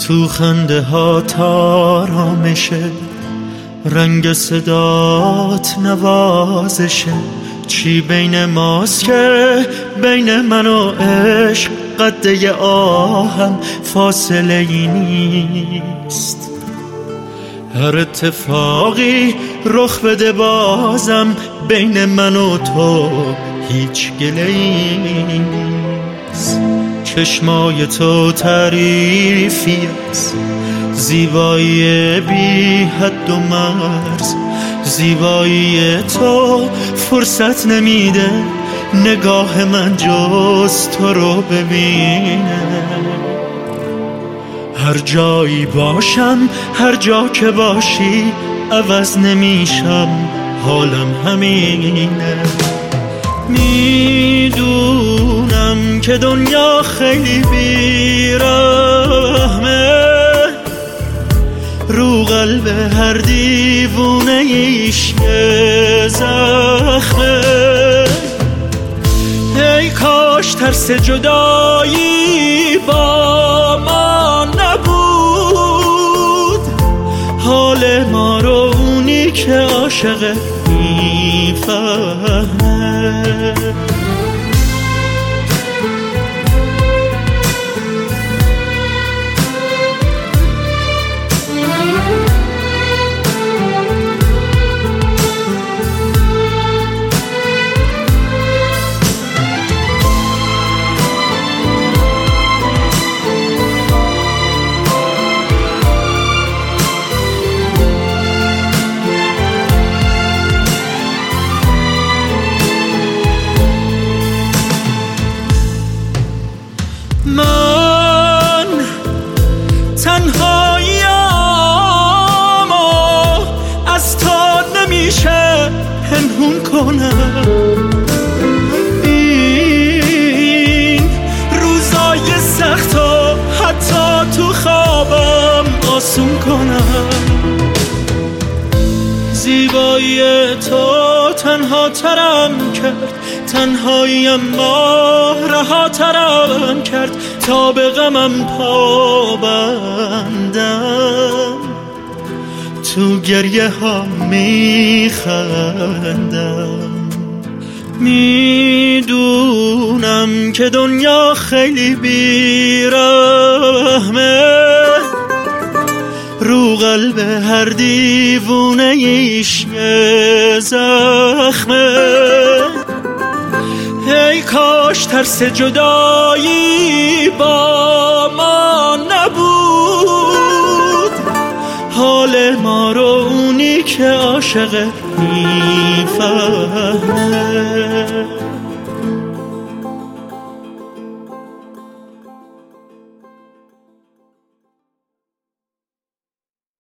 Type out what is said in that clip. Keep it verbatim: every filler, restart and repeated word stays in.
تو خنده ها تارامشه، رنگ صدات نوازشه. چی بین ماست که بین من و عشق قده آهم فاصله ای نیست. هر اتفاقی رخ بده بازم بین من و تو هیچ گله ای نیست. چشمای تو تعریفی است، زیبایی بی حد و مرز. زیبایی تو فرصت نمیده نگاه من جز تو رو ببینه. هر جایی باشم هر جا که باشی عوض نمیشم، حالم همینه. میدونم که دنیا خیلی بیرحمه، رو قلب هر دیوونه ایش یه زخمه. ای کاش ترس جدایی با ما نبود، حال ما رو اونی که عاشقه میفهمه. من تنهاییم و از تو نمیشه پنهون کنم. این روزای سخت و حتی تو خوابم آسون کنم. زیبایی تو تنها ترم کرد، تنهایی اما رها ترم کرد تا به غمم پا بندم. تو گریه ها میخندم. میدونم که دنیا خیلی بیرحمه، رو قلب هر دیوونه ایش یه زخمه. ای کاش ترس جدایی با ما نبود، حال ما رو اونی که عاشقه میفهمه.